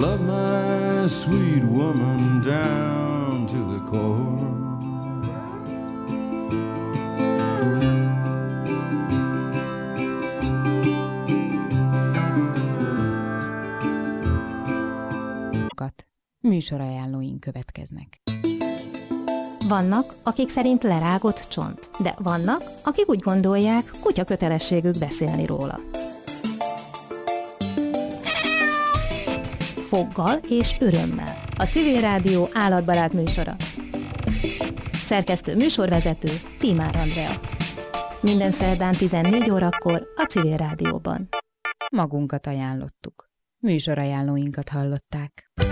love my sweet woman down to the core. Műsorajánlóink következnek. Vannak, akik szerint lerágott csont, de vannak, akik úgy gondolják, kutya kötelességük beszélni róla. Foggal és örömmel. A Civil Rádió állatbarát műsora. Szerkesztő műsorvezető Tímár Andrea. Minden szerdán 14 órakor a Civil Rádióban. Magunkat ajánlottuk. Műsorajánlóinkat hallották.